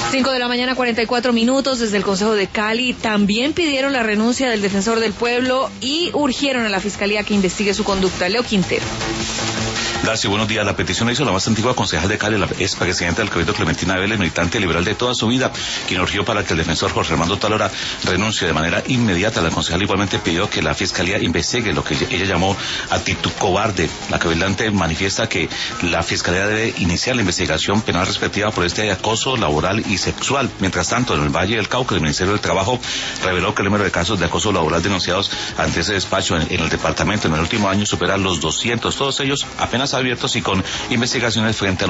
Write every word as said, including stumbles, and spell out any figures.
Cinco de la mañana, cuarenta y cuatro minutos. Desde el Consejo de Cali también pidieron la renuncia del defensor del pueblo y urgieron a la Fiscalía que investigue su conducta. Leo Quintero. Darcy, buenos días. La petición la hizo la más antigua concejal de Cali, la expresidenta del Cabildo, Clementina Vélez, militante liberal de toda su vida, quien urgió para que el defensor Jorge Armando Talora renuncie de manera inmediata. La concejal igualmente pidió que la Fiscalía investigue lo que ella llamó actitud cobarde. La cabildante manifiesta que la Fiscalía debe iniciar la investigación penal respectiva por este acoso laboral y sexual. Mientras tanto, en el Valle del Cauca, el Ministerio del Trabajo reveló que el número de casos de acoso laboral denunciados ante ese despacho en, en el departamento en el último año supera los doscientos, todos ellos apenas abiertos y con investigaciones frente a los